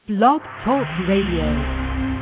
Blog Talk Radio.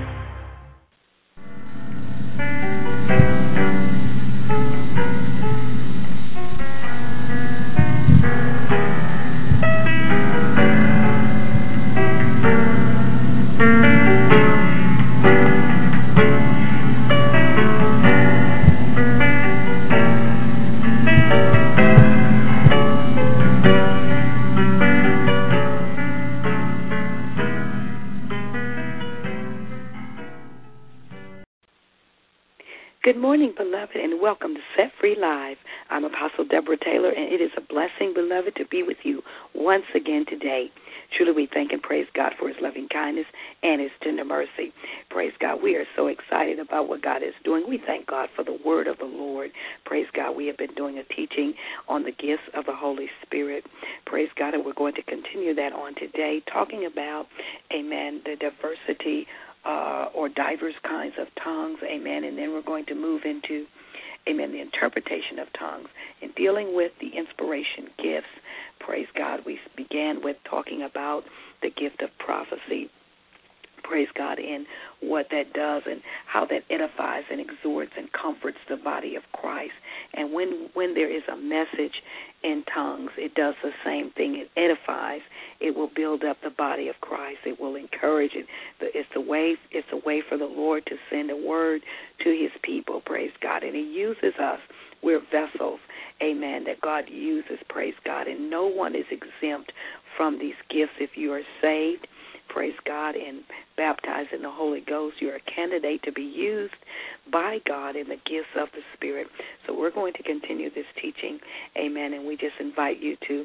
Good morning, beloved, and welcome to Set Free Live. I'm Apostle Deborah Taylor, and it is a blessing, beloved, to be with you once again today. Truly, we thank and praise God for his loving kindness and his tender mercy. Praise God. We are so excited about what God is doing. We thank God for the word of the Lord. Praise God. We have been doing a teaching on the gifts of the Holy Spirit. Praise God, and we're going to continue that on today, talking about, amen, the diversity or diverse kinds of tongues, amen, and then we're going to move into, amen, the interpretation of tongues and dealing with the inspiration gifts. Praise God. We began with talking about the gift of prophecy. Praise God, in what that does and how that edifies and exhorts and comforts the body of Christ. And when there is a message in tongues, it does the same thing. It edifies. It will build up the body of Christ. It will encourage it. It's a way for the Lord to send a word to his people. Praise God. And he uses us. We're vessels, amen, that God uses. Praise God. And no one is exempt from these gifts. If you are saved, praise God, and baptized in the Holy Ghost, you're a candidate to be used by God in the gifts of the Spirit. So we're going to continue this teaching, amen, and we just invite you to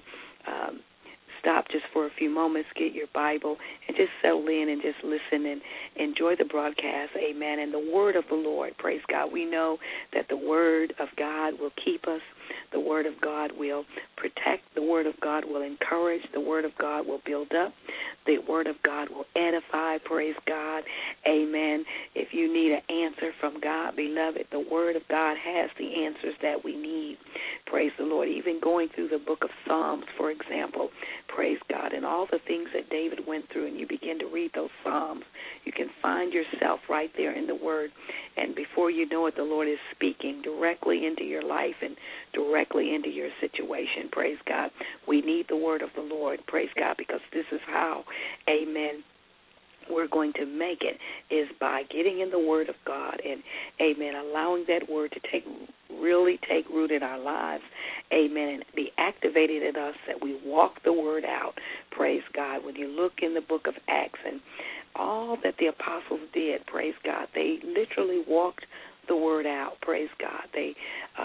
stop just for a few moments, get your Bible, and just settle in and just listen and enjoy the broadcast, amen, and the word of the Lord. Praise God. We know that the word of God will keep us. The word of God will protect. The word of God will encourage. The word of God will build up. The word of God will edify. Praise God. Amen. If you need an answer from God, beloved, the word of God has the answers that we need. Praise the Lord. Even going through the book of Psalms, for example, praise God, and all the things that David went through, and you begin to read those Psalms, you can find yourself right there in the word. And before you know it, the Lord is speaking directly into your life and directly into your situation. Praise God. We need the word of the Lord. Praise God, because this is how, amen, we're going to make it, is by getting in the word of God and, amen, allowing that word to really take root in our lives, amen, and be activated in us that we walk the word out. Praise God. When you look in the book of Acts and all that the apostles did, praise God, they literally walked the word out. Praise God. They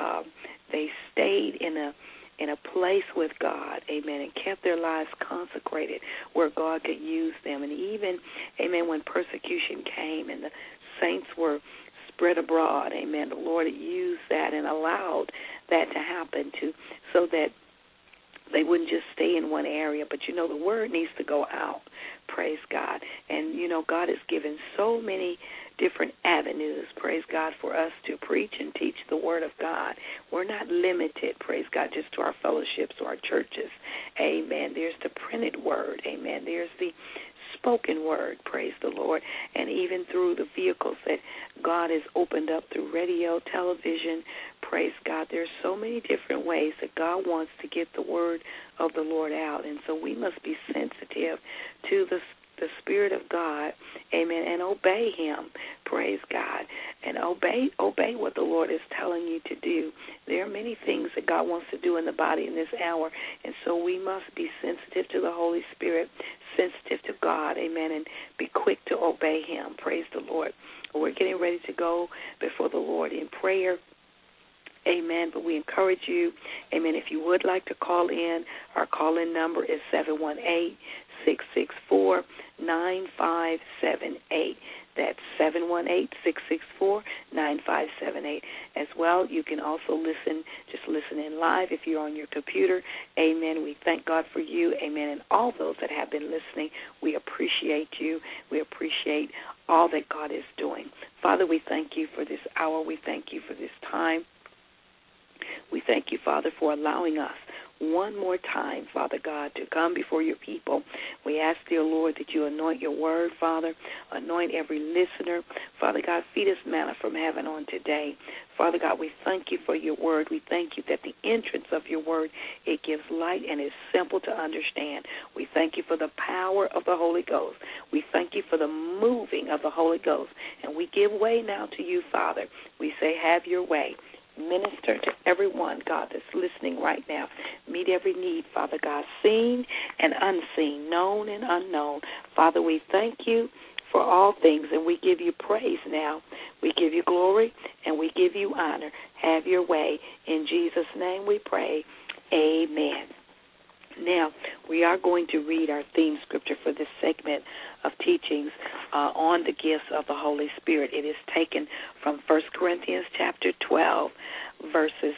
stayed in a place with God, amen, and kept their lives consecrated where God could use them. And even, amen, when persecution came and the saints were spread abroad, amen, the Lord used that and allowed that to happen so that they wouldn't just stay in one area. But, the word needs to go out. Praise God. And, God has given so many different avenues, praise God, for us to preach and teach the word of God. We're not limited, praise God, just to our fellowships or our churches. Amen. There's the printed word. Amen. There's the spoken word, praise the Lord, and even through the vehicles that God has opened up through radio, television, praise God. There's so many different ways that God wants to get the word of the Lord out, and so we must be sensitive to the Spirit of God, amen, and obey him, praise God, and obey what the Lord is telling you to do. There are many things that God wants to do in the body in this hour, and so we must be sensitive to the Holy Spirit, sensitive to God, amen, and be quick to obey him, praise the Lord. We're getting ready to go before the Lord in prayer. Amen. But we encourage you, amen, if you would like to call in, our call-in number is 718-664-9578. That's 718-664-9578. As well, you can also just listen in live if you're on your computer. Amen. We thank God for you. Amen. And all those that have been listening, we appreciate you. We appreciate all that God is doing. Father, we thank you for this hour. We thank you for this time. We thank you, Father, for allowing us one more time, Father God, to come before your people. We ask, dear Lord, that you anoint your word, Father, anoint every listener. Father God, feed us manna from heaven on today. Father God, we thank you for your word. We thank you that the entrance of your word, it gives light and is simple to understand. We thank you for the power of the Holy Ghost. We thank you for the moving of the Holy Ghost. And we give way now to you, Father. We say, have your way. Minister to everyone, God, that's listening right now. Meet every need, Father God, seen and unseen, known and unknown. Father, we thank you for all things, and we give you praise now. We give you glory, and we give you honor. Have your way. In Jesus' name we pray. Amen. Now, we are going to read our theme scripture for this segment of teachings on the gifts of the Holy Spirit. It is taken from 1 Corinthians chapter 12, verses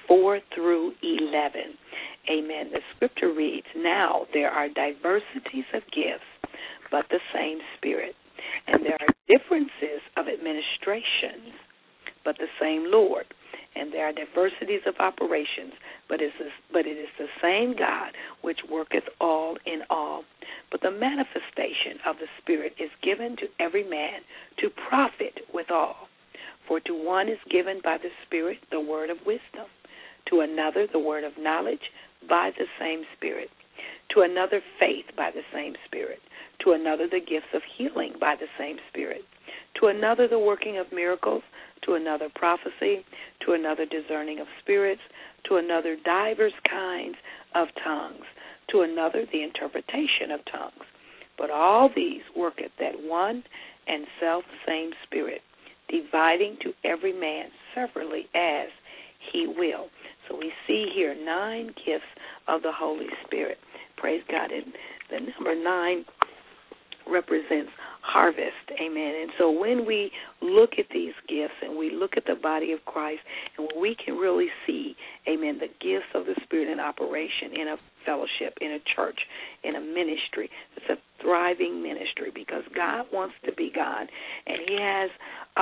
4 through 11. Amen. The scripture reads, now there are diversities of gifts, but the same Spirit. And there are differences of administrations, but the same Lord. And there are diversities of operations, but it is the same God which worketh all in all. But the manifestation of the Spirit is given to every man to profit withal. For to one is given by the Spirit the word of wisdom, to another the word of knowledge by the same Spirit, to another faith by the same Spirit, to another the gifts of healing by the same Spirit, to another the working of miracles, to another prophecy, to another discerning of spirits, to another divers kinds of tongues, to another the interpretation of tongues. But all these worketh that one and self-same Spirit, dividing to every man severally as he will. So we see here 9 gifts of the Holy Spirit. Praise God. And the number 9 represents harvest. Amen. And so when we look at these gifts and we look at the body of Christ, and we can really see, amen, the gifts of the Spirit in operation in a fellowship, in a church, in a ministry. It's a thriving ministry because God wants to be God, and He has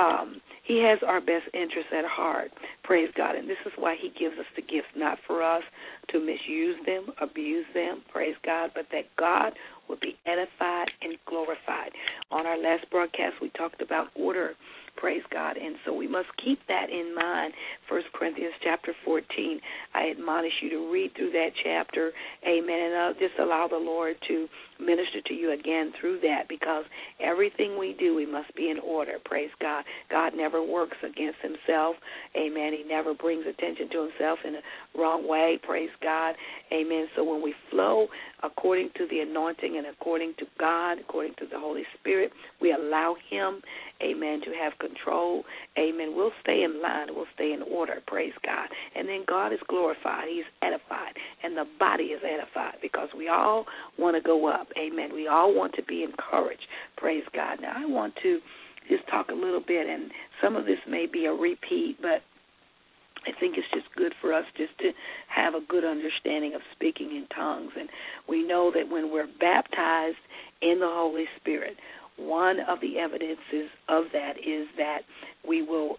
our best interests at heart. Praise God. And this is why He gives us the gifts, not for us to misuse them, abuse them, praise God, but that God will be edified and glorified. On our last broadcast, we talked about order, praise God, and so we must keep that in mind. 1 Corinthians chapter 14, I admonish you to read through that chapter, amen, and I'll just allow the Lord to minister to you again through that, because everything we do, we must be in order, praise God. God never works against Himself, amen. He never brings attention to Himself in a wrong way, praise God, amen. So when we flow according to the anointing and according to God, according to the Holy Spirit, we allow Him, amen, to have control, amen. We'll stay in line, we'll stay in order, praise God. And then God is glorified, He's edified, and the body is edified, because we all want to go up, amen. We all want to be encouraged, praise God. Now, I want to just talk a little bit, and some of this may be a repeat, but I think it's just good for us just to have a good understanding of speaking in tongues. And we know that when we're baptized in the Holy Spirit, one of the evidences of that is that we will,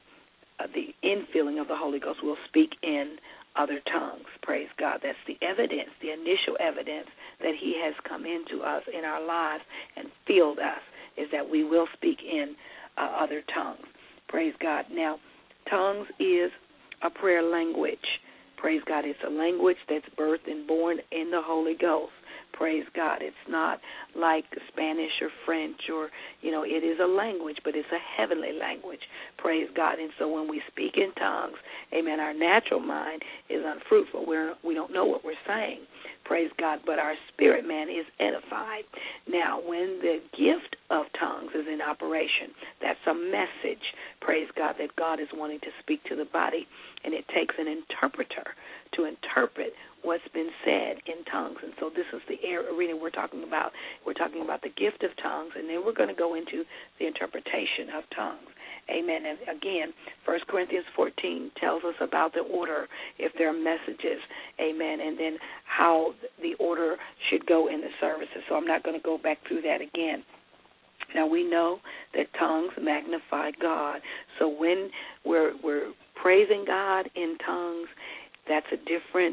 the infilling of the Holy Ghost will speak in other tongues. Praise God. That's the evidence, the initial evidence that He has come into us in our lives and filled us, is that we will speak in other tongues. Praise God. Now, tongues is a prayer language. Praise God. It's a language that's birthed and born in the Holy Ghost. Praise God. It's not like Spanish or French or, it is a language, but it's a heavenly language. Praise God. And so when we speak in tongues, amen, our natural mind is unfruitful. We don't know what we're saying. Praise God. But our spirit man is edified. Now, when the gift of tongues is in operation, that's a message, praise God, that God is wanting to speak to the body. And it takes an interpreter to interpret what's been said in tongues. And so this is the arena we're talking about. We're talking about the gift of tongues, and then we're going to go into the interpretation of tongues. Amen. And again, 1 Corinthians 14 tells us about the order, if there are messages, amen, and then how the order should go in the services. So I'm not going to go back through that again. Now, we know that tongues magnify God. So when we're praising God in tongues, that's a different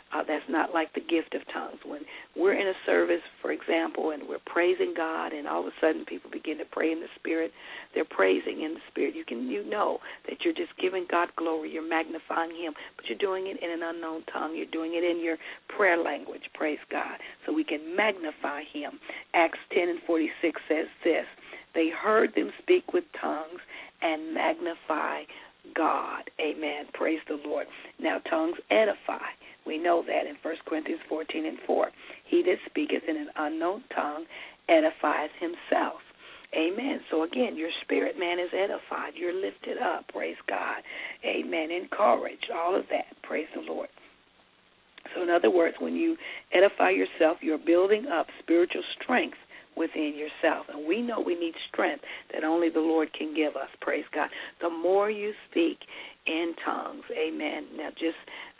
That's not like the gift of tongues. When we're in a service, for example, and we're praising God, and all of a sudden people begin to pray in the Spirit, they're praising in the Spirit. You know that you're just giving God glory. You're magnifying Him, but you're doing it in an unknown tongue. You're doing it in your prayer language, praise God, so we can magnify Him. Acts 10:46 says this: they heard them speak with tongues and magnify God. Amen. Praise the Lord. Now, tongues edify. We know that in 1 Corinthians 14:4. He that speaketh in an unknown tongue edifies himself. Amen. So, again, your spirit man is edified. You're lifted up. Praise God. Amen. Encouraged. All of that. Praise the Lord. So, in other words, when you edify yourself, you're building up spiritual strength within yourself. And we know we need strength that only the Lord can give us. Praise God. The more you speak in tongues, amen. Now, just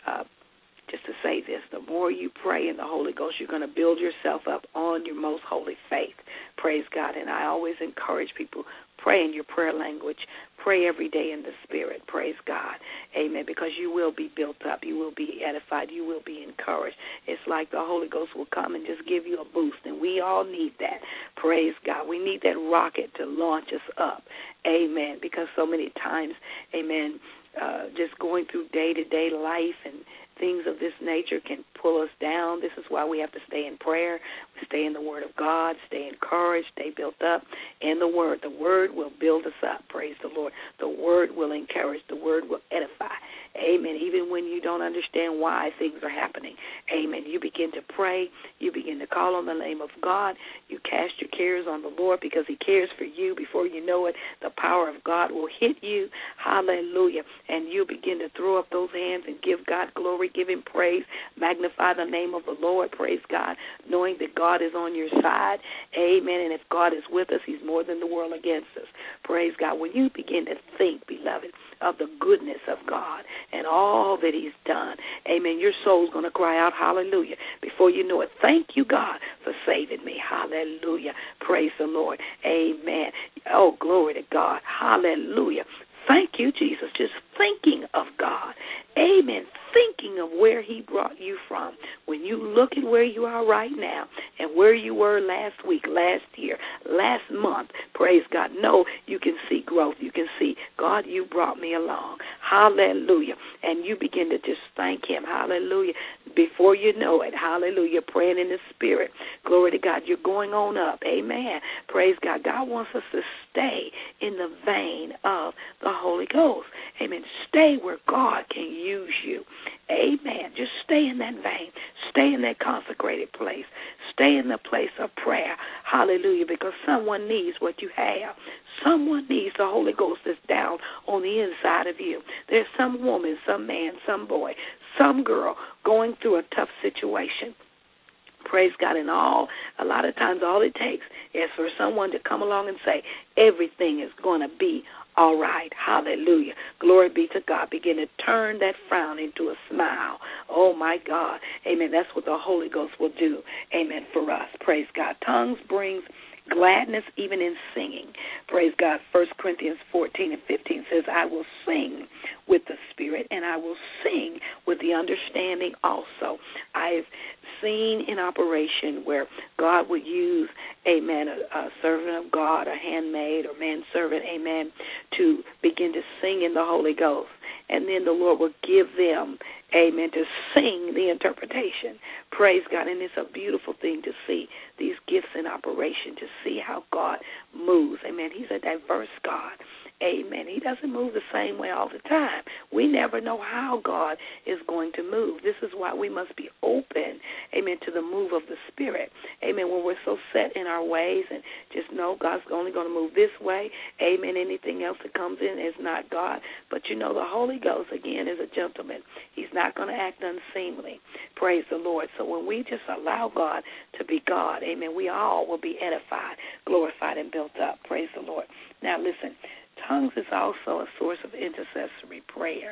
to say this, the more you pray in the Holy Ghost, you're going to build yourself up on your most holy faith. Praise God. And I always encourage people, pray in your prayer language. Pray every day in the Spirit. Praise God. Amen. Because you will be built up. You will be edified. You will be encouraged. It's like the Holy Ghost will come and just give you a boost, and we all need that. Praise God. We need that rocket to launch us up. Amen. Because so many times, amen, just going through day-to-day life and things of this nature can pull us down. This is why we have to stay in prayer, stay in the Word of God, stay encouraged, stay built up in the Word. The Word will build us up. Praise the Lord. The Word will encourage. The Word will edify. Amen. Even when you don't understand why things are happening. Amen. You begin to pray. You begin to call on the name of God. You cast your cares on the Lord because He cares for you. Before you know it, the power of God will hit you. Hallelujah. And you begin to throw up those hands and give God glory, give Him praise, magnify the name of the Lord. Praise God, knowing that God is on your side. Amen. And if God is with us, He's more than the world against us. Praise God. When you begin to think, beloved, of the goodness of God and all that He's done, amen, your soul's going to cry out, hallelujah. Before you know it, thank you, God, for saving me. Hallelujah. Praise the Lord. Amen. Oh, glory to God. Hallelujah. Thank you, Jesus. Just thinking of God. Amen. Thinking of where He brought you from. When you look at where you are right now and where you were last week, last year, last month, praise God. No, you can see growth. You can see, God, you brought me along. Hallelujah. And you begin to just thank Him. Hallelujah. Before you know it, hallelujah, praying in the Spirit. Glory to God. You're going on up. Amen. Praise God. God wants us to stay in the vein of the Holy Ghost. Amen. Stay where God can use you. Amen. Just stay in that vein. Stay in that consecrated place. Stay in the place of prayer. Hallelujah. Because someone needs what you have. Someone needs the Holy Ghost that's down on the inside of you. There's some woman, some man, some boy, some girl going through a tough situation. Praise God. And a lot of times all it takes is for someone to come along and say, everything is going to be all right. Hallelujah. Glory be to God. Begin to turn that frown into a smile. Oh, my God. Amen. That's what the Holy Ghost will do. Amen. For us. Praise God. Tongues brings gladness even in singing. Praise God. 1 Corinthians 14:15 says, I will sing with the Spirit, and I will sing with the understanding also. I've seen in operation where God would use, amen, a servant of God, a handmaid or manservant, amen, to begin to sing in the Holy Ghost. And then the Lord will give them, amen, to sing the interpretation. Praise God. And it's a beautiful thing to see these gifts in operation, to see how God moves. Amen. He's a diverse God. Amen. He doesn't move the same way all the time. We never know how God is going to move. This is why we must be open, amen, to the move of the Spirit. Amen. When we're so set in our ways and just know God's only going to move this way, amen, anything else that comes in is not God. But you know, the Holy Ghost, again, is a gentleman. He's not going to act unseemly. Praise the Lord. So when we just allow God to be God, amen, we all will be edified, glorified, and built up. Praise the Lord. Now, listen. Tongues is also a source of intercessory prayer.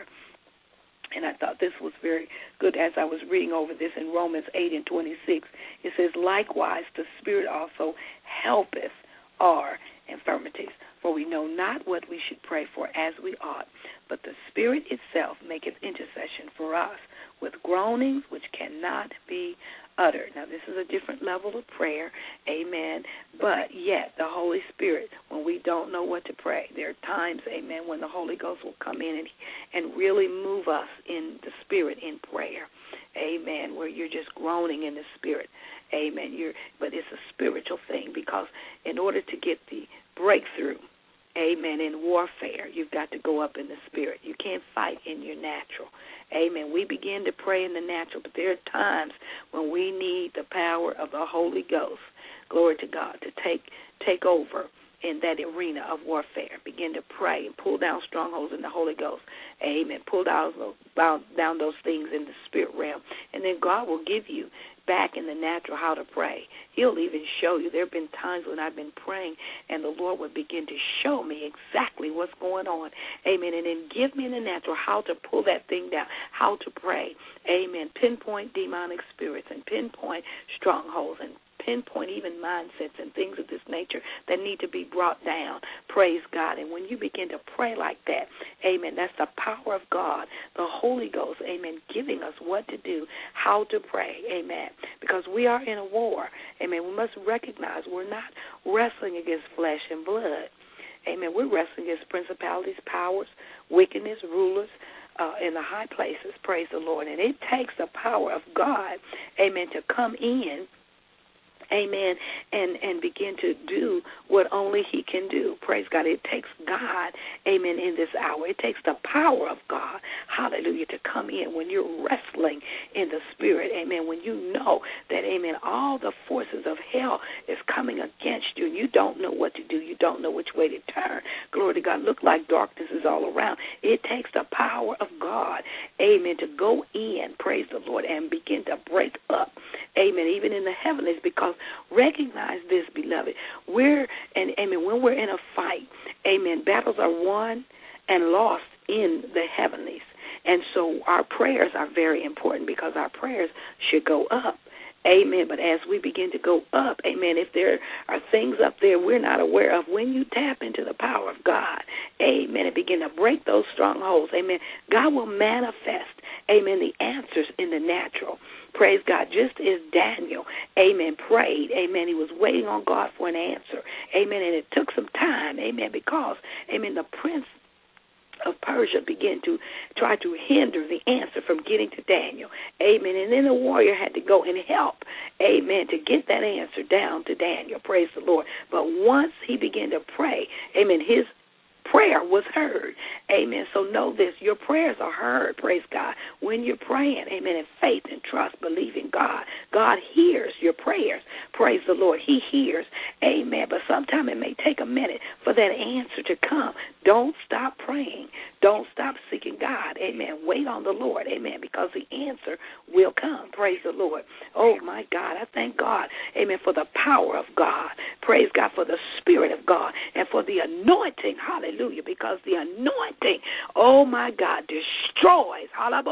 And I thought this was very good as I was reading over this in Romans 8:26. It says, likewise, the Spirit also helpeth our infirmities. For we know not what we should pray for as we ought, but the Spirit itself maketh intercession for us with groanings which cannot yet, the Holy Spirit, when we don't know what to pray, there are times, amen, when the Holy Ghost will come in and really move us in the Spirit in prayer. Amen, where you're just groaning in the Spirit. Amen. But it's a spiritual thing, because in order to get the breakthrough, amen, in warfare, you've got to go up in the Spirit. You can't fight in your natural. Amen. We begin to pray in the natural, but there are times when we need the power of the Holy Ghost, glory to God, to take over in that arena of warfare. Begin to pray and pull down strongholds in the Holy Ghost. Amen. Pull down those things in the spirit realm. And then God will give you back in the natural how to pray. He'll even show you. There have been times when I've been praying and the Lord would begin to show me exactly what's going on. Amen. And then give me in the natural how to pull that thing down, how to pray. Amen. Pinpoint demonic spirits and pinpoint strongholds and pinpoint even mindsets and things of this nature that need to be brought down. Praise God. And when you begin to pray like that, amen, that's the power of God, the Holy Ghost, amen, giving us what to do, how to pray, amen, because we are in a war. Amen. We must recognize we're not wrestling against flesh and blood. Amen. We're wrestling against principalities, powers, wickedness, rulers, in the high places. Praise the Lord. And it takes the power of God, amen, to come in, amen, and begin to do what only he can do. Praise God. It takes God, amen, in this hour. It takes the power of God, hallelujah, to come in when you're wrestling in the spirit, amen, when you know that, amen, all the forces of hell is coming against you and you don't know what to do. You don't know which way to turn. Glory to God. Look like darkness is all around. It takes the power of God, amen, to go in, praise the Lord, and begin to break up, amen, even in the heavenlies, because recognize this, beloved. Amen, when we're in a fight, amen, battles are won and lost in the heavenlies. And so our prayers are very important, because our prayers should go up. Amen. But as we begin to go up, amen, if there are things up there we're not aware of, when you tap into the power of God, amen, and begin to break those strongholds, amen, God will manifest, amen, the answers in the natural. Praise God. Just as Daniel, amen, prayed, amen, he was waiting on God for an answer, amen, and it took some time, amen, because, amen, the prince of Persia began to try to hinder the answer from getting to Daniel. Amen. And then the warrior had to go and help, amen, to get that answer down to Daniel. Praise the Lord. But once he began to pray, amen, his prayer was heard. Amen. So know this, your prayers are heard, praise God. When you're praying, amen, in faith and trust, believing God, God hears your prayers. Praise the Lord. He hears. Amen. But sometimes it may take a minute for that answer to come. Don't stop praying. Don't stop seeking God. Amen. Wait on the Lord. Amen. Because the answer will come. Praise the Lord. Oh, my God. I thank God. Amen. For the power of God. Praise God for the Spirit of God and for the anointing. Hallelujah. Because the anointing, oh, my God, destroys.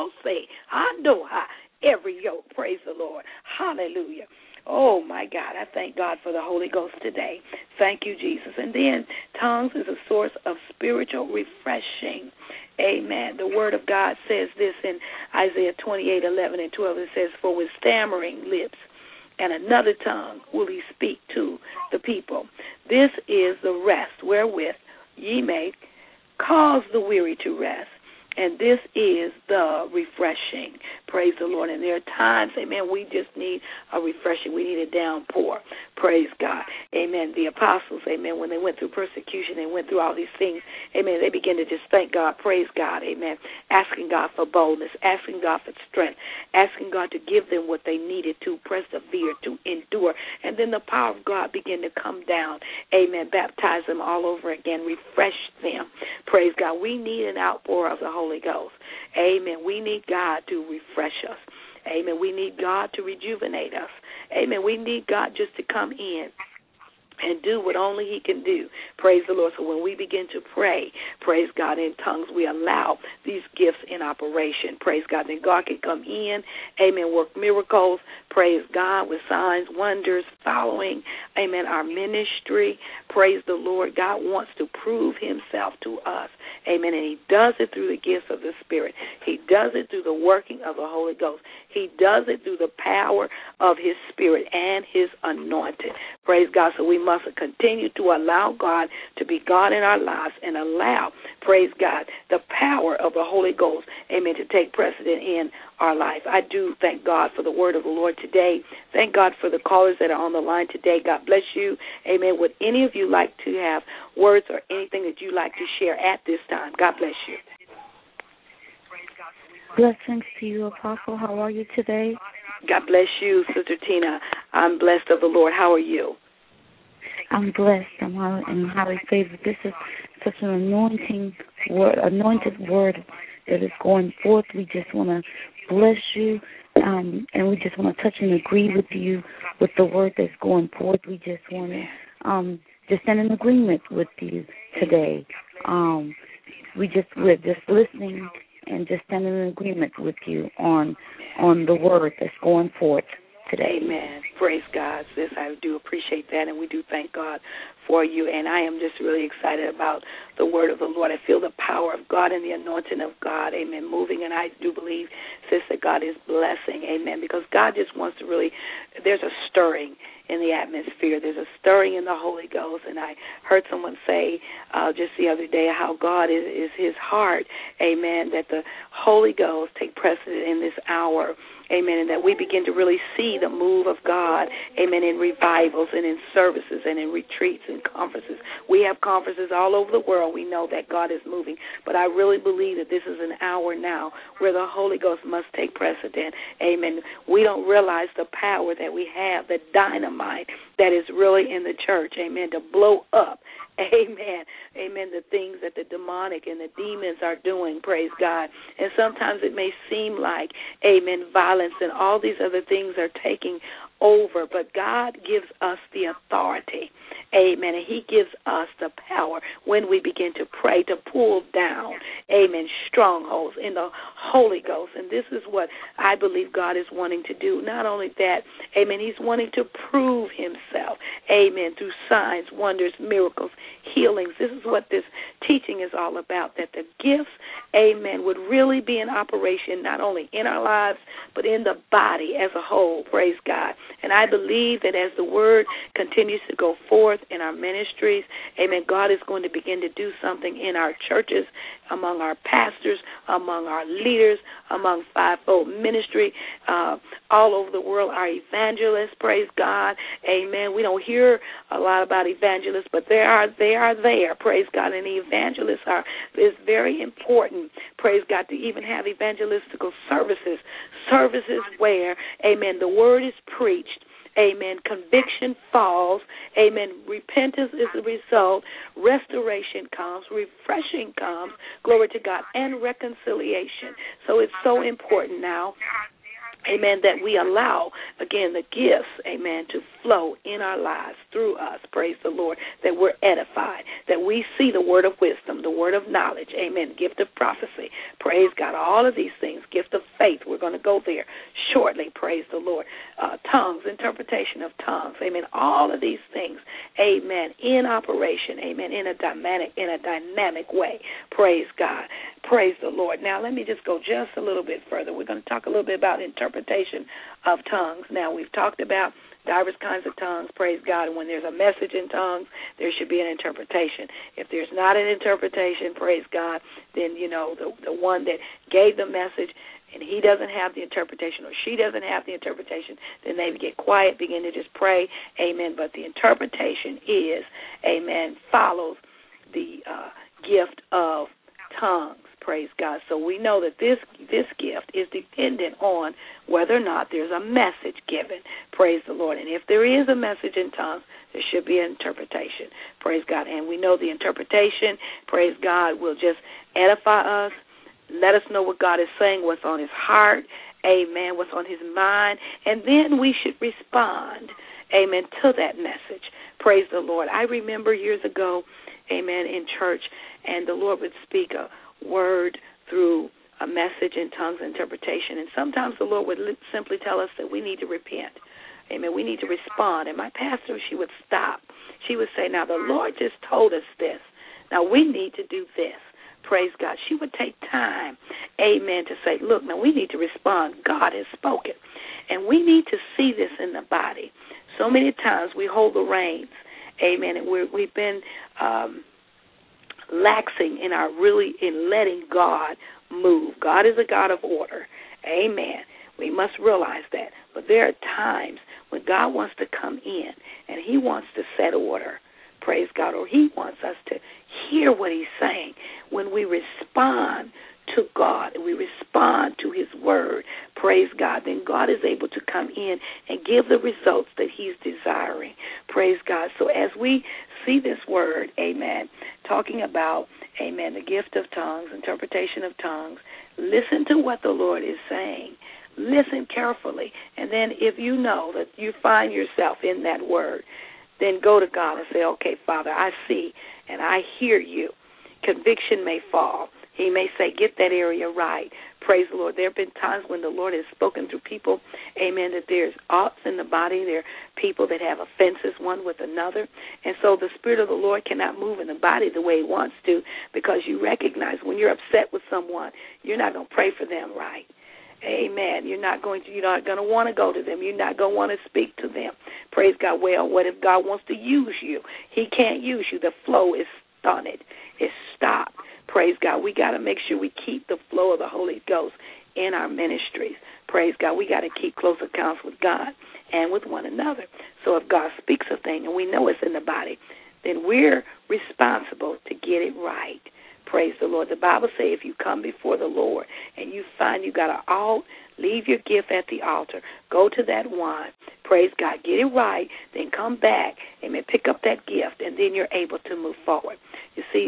Every yoke. Praise the Lord. Hallelujah. Oh, my God, I thank God for the Holy Ghost today. Thank you, Jesus. And then tongues is a source of spiritual refreshing. Amen. The Word of God says this in Isaiah 28:11 and 12. It says, for with stammering lips and another tongue will he speak to the people. This is the rest wherewith ye may cause the weary to rest. And this is the refreshing. Praise the Lord. And there are times, amen, we just need a refreshing. We need a downpour. Praise God. Amen. The apostles, amen, when they went through persecution, they went through all these things, amen, they began to just thank God, praise God, amen, asking God for boldness, asking God for strength, asking God to give them what they needed to persevere, to endure. And then the power of God began to come down, amen, baptize them all over again, refresh them. Praise God. We need an outpour of the Holy Ghost. Amen. We need God to refresh us. Amen. We need God to rejuvenate us. Amen. We need God just to come in and do what only he can do. Praise the Lord. So when we begin to pray, praise God, in tongues, we allow these gifts in operation. Praise God. Then God can come in, amen, work miracles, praise God, with signs, wonders, following, amen, our ministry. Praise the Lord. God wants to prove himself to us. Amen. And he does it through the gifts of the Spirit. He does it through the working of the Holy Ghost. He does it through the power of his Spirit and his anointing. Praise God. So we must continue to allow God to be God in our lives and allow, praise God, the power of the Holy Ghost, amen, to take precedent in our life. I do thank God for the word of the Lord today. Thank God for the callers that are on the line today. God bless you. Amen. Would any of you like to have words or anything that you'd like to share at this time? God bless you. Blessings to you, Apostle. How are you today? God bless you, Sister Tina. I'm blessed of the Lord. How are you? I'm blessed. I'm highly favored. This is such an anointed word that is going forth. We just want to bless you, and we just want to touch and agree with you with the word that's going forth. We just want to just stand in agreement with you today. We're just listening and just standing in agreement with you on the word that's going forth today. Amen. Praise God, sis. I do appreciate that, and we do thank God for you. And I am just really excited about the word of the Lord. I feel the power of God and the anointing of God, amen, moving. And I do believe, sis, that God is blessing, amen, because God just wants to really, there's a stirring in the atmosphere. There's a stirring in the Holy Ghost. And I heard someone say just the other day how God is his heart, amen, that the Holy Ghost take precedent in this hour, amen, and that we begin to really see the move of God, amen, in revivals and in services and in retreats and conferences. We have conferences all over the world. We know that God is moving, but I really believe that this is an hour now where the Holy Ghost must take precedent, amen. We don't realize the power that we have, the dynamite that is really in the church, amen, to blow up, amen, amen, the things that the demonic and the demons are doing, praise God. And sometimes it may seem like, amen, violence and all these other things are taking over, but God gives us the authority, amen, and he gives us the power when we begin to pray to pull down, amen, strongholds in the Holy Ghost. And this is what I believe God is wanting to do. Not only that, amen, he's wanting to prove himself, amen, through signs, wonders, miracles, healings. This is what this teaching is all about, that the gifts, amen, would really be in operation not only in our lives, but in the body as a whole, praise God. And I believe that as the word continues to go forth in our ministries, amen, God is going to begin to do something in our churches, among our pastors, among our leaders, among fivefold ministry, all over the world, our evangelists, praise God, amen. We don't hear a lot about evangelists, but they are there, praise God, and the evangelists it's very important, praise God, to even have evangelistical services where, amen, the word is preached, amen, conviction falls, amen, repentance is the result, restoration comes, refreshing comes, glory to God, and reconciliation. So it's so important now, amen, that we allow, again, the gifts, amen, to flow in our lives through us, praise the Lord, that we're edified, that we see the word of wisdom, the word of knowledge, amen, gift of prophecy, praise God, all of these things, gift of faith, we're going to go there shortly, praise the Lord, tongues, interpretation of tongues, amen, all of these things, amen, in operation, amen, in a dynamic way, praise God, praise the Lord. Now, let me just go just a little bit further. We're going to talk a little bit about interpretation of tongues. Now, we've talked about diverse kinds of tongues, praise God. And when there's a message in tongues, there should be an interpretation. If there's not an interpretation, praise God, then, you know, the one that gave the message and he doesn't have the interpretation or she doesn't have the interpretation, then they get quiet, begin to just pray, amen. But the interpretation is, amen, follows the gift of tongues. Praise God. So we know that this gift is dependent on whether or not there's a message given. Praise the Lord. And if there is a message in tongues, there should be an interpretation. Praise God. And we know the interpretation, praise God, will just edify us, let us know what God is saying, what's on his heart, amen, what's on his mind, and then we should respond, amen, to that message. Praise the Lord. I remember years ago, amen, in church, and the Lord would speak a word through a message in tongues interpretation. And sometimes the Lord would simply tell us that we need to repent. Amen. We need to respond. And my pastor, she would stop. She would say, now the Lord just told us this. Now we need to do this. Praise God. She would take time, amen, to say, look, now we need to respond. God has spoken. And we need to see this in the body. So many times we hold the reins, amen, and we've been laxing in letting God move. God is a God of order, amen. We must realize that. But there are times when God wants to come in and he wants to set order, praise God, or he wants us to hear what he's saying. When we respond to God and we respond to his word, praise God, then God is able to come in and give the results that he's desiring, praise God. So as we see this word, amen, talking about, amen, the gift of tongues, interpretation of tongues, listen to what the Lord is saying. Listen carefully, and then if you know that you find yourself in that word, then go to God and say, okay, Father, I see and I hear you. Conviction may fall. He may say, get that area right. Praise the Lord. There have been times when the Lord has spoken to people, amen, that there's oughts in the body. There are people that have offenses one with another. And so the Spirit of the Lord cannot move in the body the way he wants to, because you recognize when you're upset with someone, you're not going to pray for them right. Amen. You're not going to want to go to them. You're not going to want to speak to them. Praise God. Well, what if God wants to use you? He can't use you. The flow is stunted. It's stopped. Praise God. We got to make sure we keep the flow of the Holy Ghost in our ministries. Praise God. We got to keep close accounts with God and with one another. So if God speaks a thing and we know it's in the body, then we're responsible to get it right. Praise the Lord. The Bible says if you come before the Lord and you find you got an alt, leave your gift at the altar. Go to that one. Praise God. Get it right. Then come back. Amen. Pick up that gift, and then you're able to move forward. You see,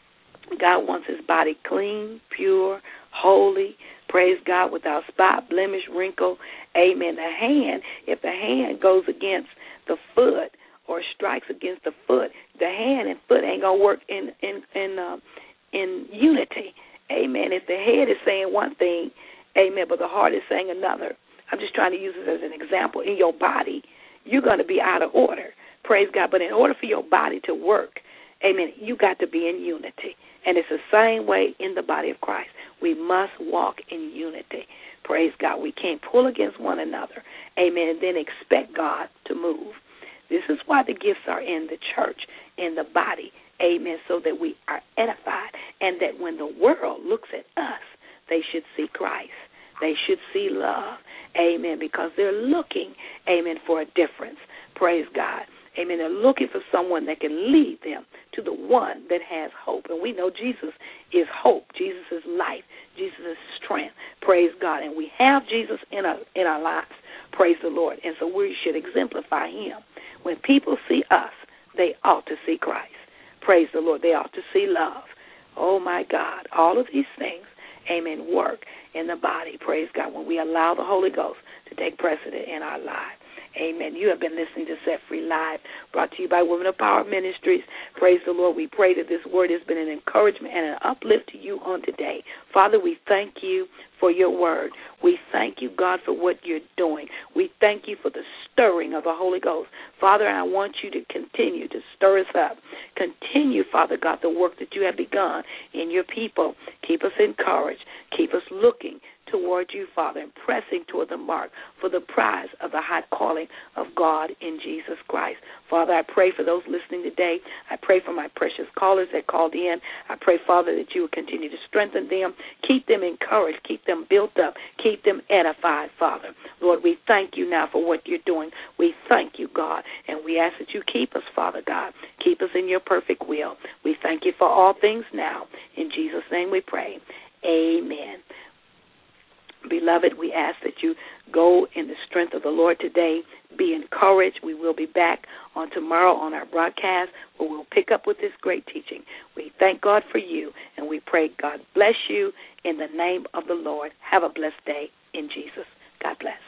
God wants his body clean, pure, holy. Praise God, without spot, blemish, wrinkle. Amen. The hand, if the hand goes against the foot or strikes against the foot, the hand and foot ain't going to work in unity. Amen. If the head is saying one thing, amen, but the heart is saying another. I'm just trying to use this as an example. In your body, you're going to be out of order. Praise God. But in order for your body to work, amen, you got to be in unity. And it's the same way in the body of Christ. We must walk in unity. Praise God. We can't pull against one another, amen, and then expect God to move. This is why the gifts are in the church, in the body, amen, so that we are edified, and that when the world looks at us, they should see Christ. They should see love, amen, because they're looking, amen, for a difference. Praise God. Amen. They're looking for someone that can lead them to the one that has hope. And we know Jesus is hope. Jesus is life. Jesus is strength. Praise God. And we have Jesus in our lives. Praise the Lord. And so we should exemplify him. When people see us, they ought to see Christ. Praise the Lord. They ought to see love. Oh, my God. All of these things, amen, work in the body. Praise God. When we allow the Holy Ghost to take precedent in our lives. Amen. You have been listening to Set Free Live, brought to you by Women of Power Ministries. Praise the Lord. We pray that this word has been an encouragement and an uplift to you on today. Father, we thank you for your word. We thank you, God, for what you're doing. We thank you for the stirring of the Holy Ghost. Father, I want you to continue to stir us up. Continue, Father God, the work that you have begun in your people. Keep us encouraged. Keep us looking toward you, Father, and pressing toward the mark for the prize of the high calling of God in Jesus Christ. Father, I pray for those listening today. I pray for my precious callers that called in. I pray, Father, that you will continue to strengthen them, keep them encouraged, keep them built up, keep them edified, Father. Lord, we thank you now for what you're doing. We thank you, God, and we ask that you keep us, Father God. Keep us in your perfect will. We thank you for all things now. In Jesus' name we pray. Amen. Beloved, we ask that you go in the strength of the Lord today. Be encouraged. We will be back on tomorrow on our broadcast where we'll pick up with this great teaching. We thank God for you, and we pray God bless you in the name of the Lord. Have a blessed day in Jesus. God bless.